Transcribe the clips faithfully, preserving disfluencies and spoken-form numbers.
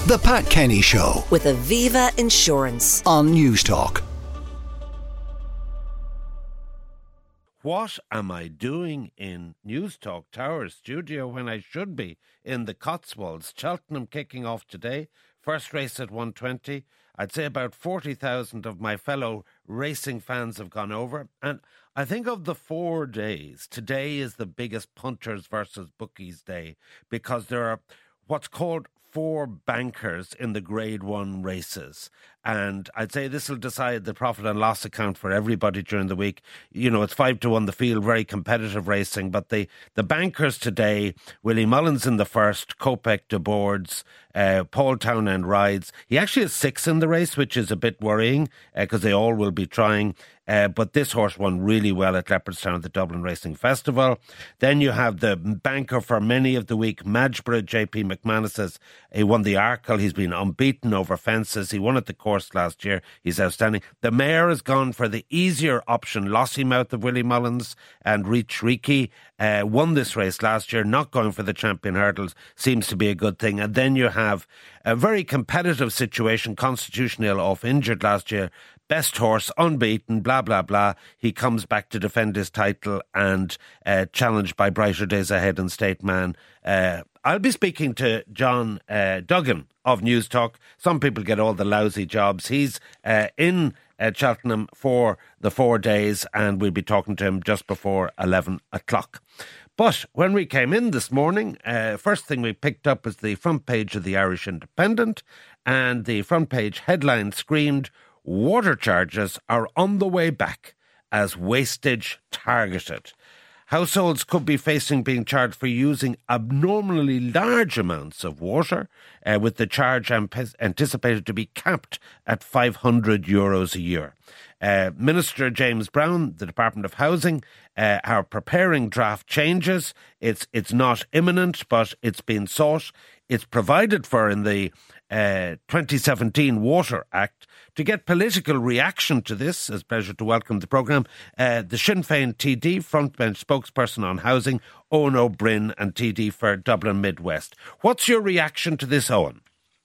The Pat Kenny Show with Aviva Insurance on Newstalk. What am I doing in Newstalk Tower studio when I should be in the Cotswolds? Cheltenham kicking off today. First race at one twenty. I'd say about forty thousand of my fellow racing fans have gone over. And I think of the four days, today is the biggest punters versus bookies day, because there are what's called four bankers in the grade one races. And I'd say this will decide the profit and loss account for everybody during the week. You know, it's five to one the field, very competitive racing. But the, the bankers today, Willie Mullins in the first, Kopek de Boards, uh, Paul Townend rides. He actually has six in the race, which is a bit worrying because uh, they all will be trying. Uh, but this horse won really well at Leopardstown at the Dublin Racing Festival. Then you have the banker for many of the week, Madgeborough. J P McManus says he won the Arkle. He's been unbeaten over fences. He won at the course last year. He's outstanding. The mare has gone for the easier option, Lossiemouth of Willie Mullins, and Reach Riki uh, won this race last year. Not going for the champion hurdles seems to be a good thing. And then you have a very competitive situation. Constitutional off injured last year. Best horse, unbeaten, blah, blah, blah. He comes back to defend his title and uh, challenged by Brighter Days Ahead and State Man. Uh, I'll be speaking to John uh, Duggan of Newstalk. Some people get all the lousy jobs. He's uh, in uh, Cheltenham for the four days and we'll be talking to him just before eleven o'clock. But when we came in this morning, uh, first thing we picked up was the front page of the Irish Independent, and the front page headline screamed, "Water charges are on the way back as wastage targeted." Households could be facing being charged for using abnormally large amounts of water, uh, with the charge amp- anticipated to be capped at five hundred euros a year. Uh, Minister James Brown, the Department of Housing, uh, are preparing draft changes. It's it's not imminent, but it's been sought. It's provided for in the uh, twenty seventeen Water Act. To get political reaction to this, it's a pleasure to welcome the programme, uh, the Sinn Féin T D, frontbench spokesperson on housing, Owen O'Brien, and T D for Dublin Midwest. What's your reaction to this, Owen?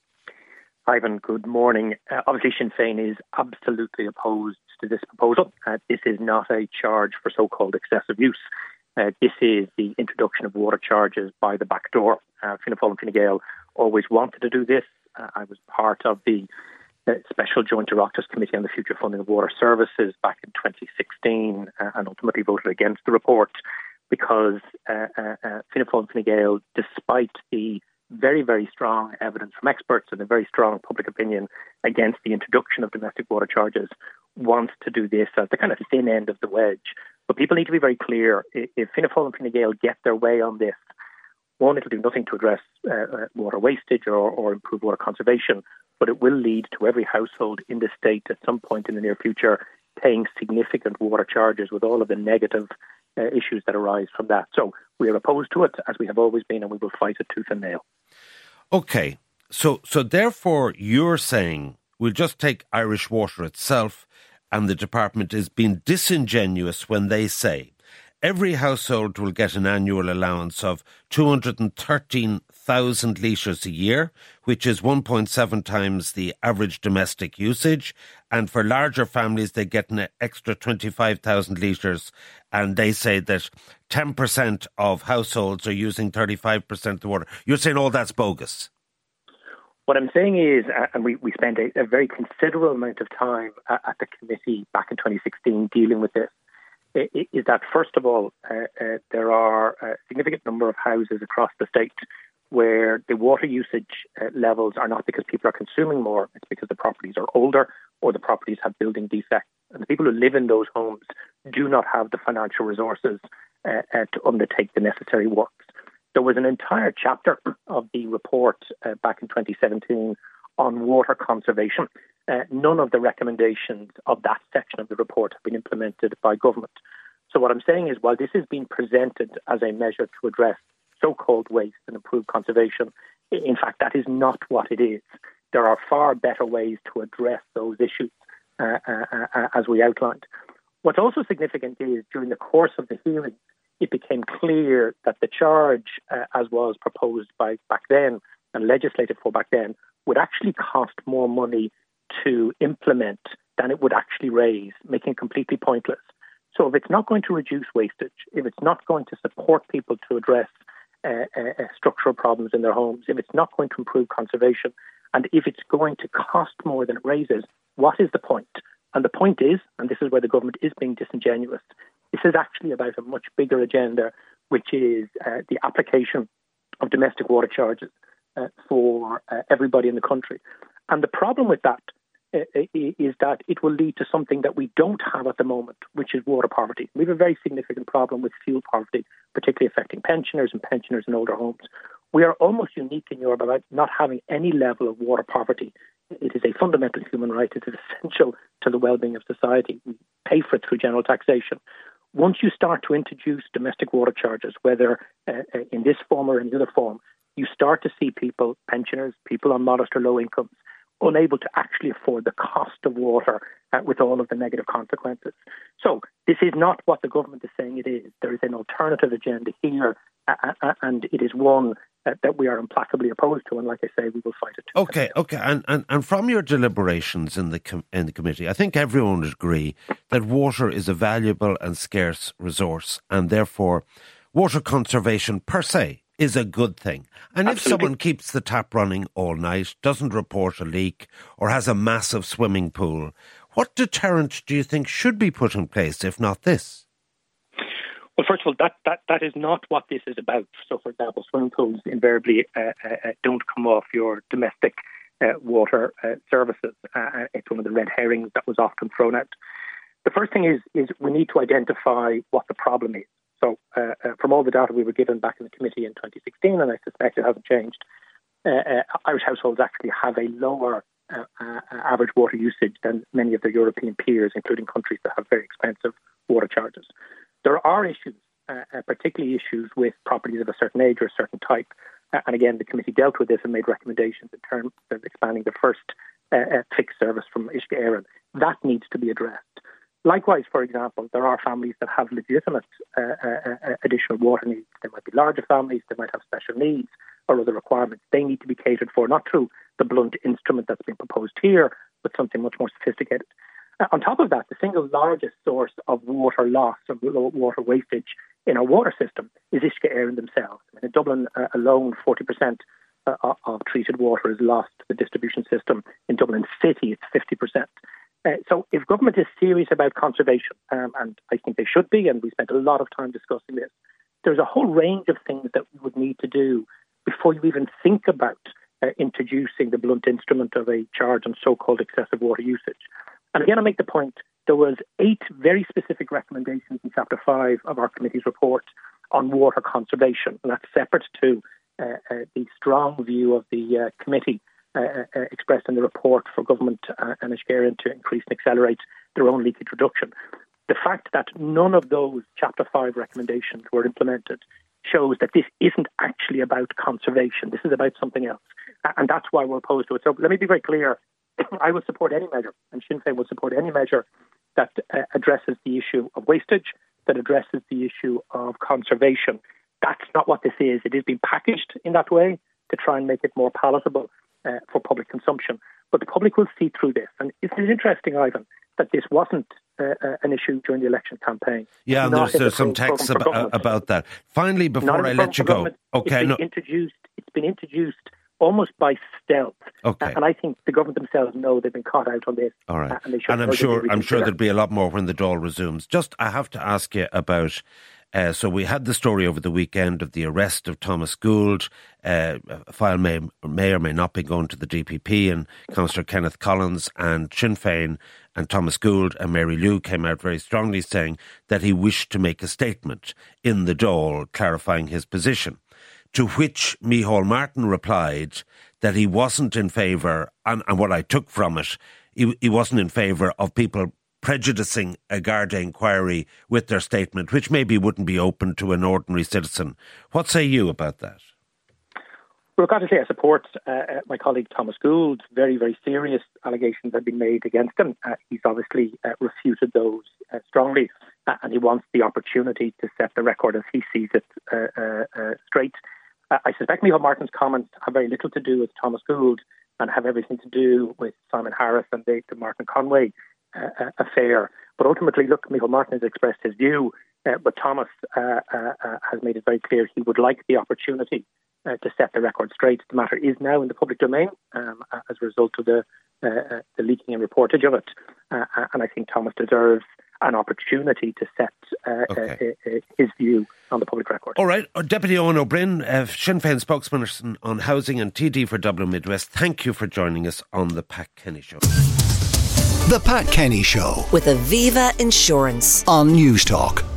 Ivan, good morning. Uh, obviously, Sinn Féin is absolutely opposed to this proposal. Uh, this is not a charge for so-called excessive use. Uh, this is the introduction of water charges by the back door. Uh, Fianna Fáil and Fine Gael always wanted to do this. Uh, I was part of the uh, Special Joint Directors Committee on the Future Funding of Water Services back in twenty sixteen uh, and ultimately voted against the report because uh, uh, uh, Fianna Fáil and Fine Gael, despite the very, very strong evidence from experts and a very strong public opinion against the introduction of domestic water charges, wants to do this as the kind of thin end of the wedge. But people need to be very clear. If Fianna Fáil and Fine Gael get their way on this, one, it'll do nothing to address uh, water wastage or, or improve water conservation, but it will lead to every household in the state at some point in the near future paying significant water charges with all of the negative uh, issues that arise from that. So we are opposed to it, as we have always been, and we will fight it tooth and nail. Okay, so so therefore you're saying we'll just take Irish Water itself, and the department is being disingenuous when they say every household will get an annual allowance of two hundred thirteen thousand litres a year, which is one point seven times the average domestic usage. And for larger families, they get an extra twenty-five thousand litres. And they say that ten percent of households are using thirty-five percent of the water. You're saying all that's bogus? What I'm saying is, uh, and we, we spent a, a very considerable amount of time at, at the committee back in twenty sixteen dealing with this, is that, first of all, uh, uh, there are a significant number of houses across the state where the water usage uh, levels are not because people are consuming more, it's because the properties are older or the properties have building defects. And the people who live in those homes do not have the financial resources uh, uh, to undertake the necessary works. There was an entire chapter of the report uh, back in twenty seventeen on water conservation. Uh, none of the recommendations of that section of the report have been implemented by government. So what I'm saying is, while this is being presented as a measure to address so-called waste and improve conservation, in fact, that is not what it is. There are far better ways to address those issues, uh, uh, uh, as we outlined. What's also significant is, during the course of the hearing, it became clear that the charge, uh, as was proposed by back then and legislated for back then, would actually cost more money to implement than it would actually raise, making it completely pointless. So if it's not going to reduce wastage, if it's not going to support people to address uh, uh, structural problems in their homes, if it's not going to improve conservation, and if it's going to cost more than it raises, what is the point? And the point is, and this is where the government is being disingenuous, this is actually about a much bigger agenda, which is uh, the application of domestic water charges uh, for uh, everybody in the country. And the problem with that uh, is that it will lead to something that we don't have at the moment, which is water poverty. We have a very significant problem with fuel poverty, particularly affecting pensioners and pensioners in older homes. We are almost unique in Europe about not having any level of water poverty. It is a fundamental human right. It is essential to the well-being of society. We pay for it through general taxation. Once you start to introduce domestic water charges, whether uh, in this form or in the other form, you start to see people, pensioners, people on modest or low incomes, unable to actually afford the cost of water uh, with all of the negative consequences. So this is not what the government is saying it is. There is an alternative agenda here, uh, uh, and it is one uh, that we are implacably opposed to. And like I say, we will fight it. Okay, okay. And, and and from your deliberations in the com- in the committee, I think everyone would agree that water is a valuable and scarce resource, and therefore water conservation per se is a good thing. And Absolutely. If someone keeps the tap running all night, doesn't report a leak, or has a massive swimming pool, what deterrent do you think should be put in place, if not this? Well, first of all, that, that, that is not what this is about. So, for example, swimming pools invariably uh, uh, don't come off your domestic uh, water uh, services. Uh, it's one of the red herrings that was often thrown out. The first thing is, is we need to identify what the problem is. So uh, uh, from all the data we were given back in the committee in twenty sixteen, and I suspect it hasn't changed, uh, uh, Irish households actually have a lower uh, uh, average water usage than many of their European peers, including countries that have very expensive water charges. There are issues, uh, uh, particularly issues with properties of a certain age or a certain type. Uh, and again, the committee dealt with this and made recommendations in terms of expanding the first uh, uh, fixed service from Uisce Éireann. That needs to be addressed. Likewise, for example, there are families that have legitimate uh, uh, additional water needs. They might be larger families, they might have special needs or other requirements. They need to be catered for, not through the blunt instrument that's been proposed here, but something much more sophisticated. Uh, on top of that, the single largest source of water loss, of water wastage in our water system is Uisce Éireann themselves. I mean, in Dublin uh, alone, forty percent uh, of treated water is lost to the distribution system. In Dublin City, it's fifty percent. Uh, so if government is serious about conservation, um, and I think they should be, and we spent a lot of time discussing this, there's a whole range of things that we would need to do before you even think about uh, introducing the blunt instrument of a charge on so-called excessive water usage. And again, I make the point, there was eight very specific recommendations in Chapter five of our committee's report on water conservation, and that's separate to uh, uh, the strong view of the uh, committee Uh, uh, expressed in the report for government uh, and Uisce Éireann to increase and accelerate their own leakage reduction. The fact that none of those Chapter five recommendations were implemented shows that this isn't actually about conservation. This is about something else. And that's why we're opposed to it. So let me be very clear. I will support any measure, and Sinn Féin will support any measure that uh, addresses the issue of wastage, that addresses the issue of conservation. That's not what this is. It is being packaged in that way to try and make it more palatable Uh, for public consumption. But the public will see through this. And it is interesting, Ivan, that this wasn't uh, uh, an issue during the election campaign. Yeah, and there's, there's the some text about, about that. Finally, before I let you go, okay, it's been no. introduced. It's been introduced almost by stealth. Okay. And I think the government themselves know they've been caught out on this. All right. Uh, and, they and I'm sure I'm sure there'll be a lot more when the Dáil resumes. Just, I have to ask you about. Uh, so we had the story over the weekend of the arrest of Thomas Gould. Uh, a file may, may or may not be going to the D P P, and Councillor Kenneth Collins and Sinn Féin and Thomas Gould and Mary Lou came out very strongly saying that he wished to make a statement in the Dáil clarifying his position. To which Micheál Martin replied that he wasn't in favour, and, and what I took from it, he, he wasn't in favour of people prejudicing a Garda inquiry with their statement, which maybe wouldn't be open to an ordinary citizen. What say you about that? Well, I've got to say I support uh, my colleague Thomas Gould. Very, very serious allegations have been made against him. Uh, he's obviously uh, refuted those uh, strongly, uh, and he wants the opportunity to set the record as he sees it uh, uh, uh, straight. Uh, I suspect Micheál Martin's comments have very little to do with Thomas Gould, and have everything to do with Simon Harris and the, the Martin Conway uh, affair. But ultimately, look, Micheál Martin has expressed his view, uh, but Thomas uh, uh, uh, has made it very clear he would like the opportunity uh, to set the record straight. The matter is now in the public domain um, as a result of the, uh, the leaking and reportage of it. Uh, and I think Thomas deserves an opportunity to set uh, okay. uh, uh, his view on the public record. All right. Deputy Owen O'Brien, uh, Sinn Féin spokesperson on housing and T D for Dublin Midwest, thank you for joining us on the Pat Kenny Show. The Pat Kenny Show with Aviva Insurance on News Talk.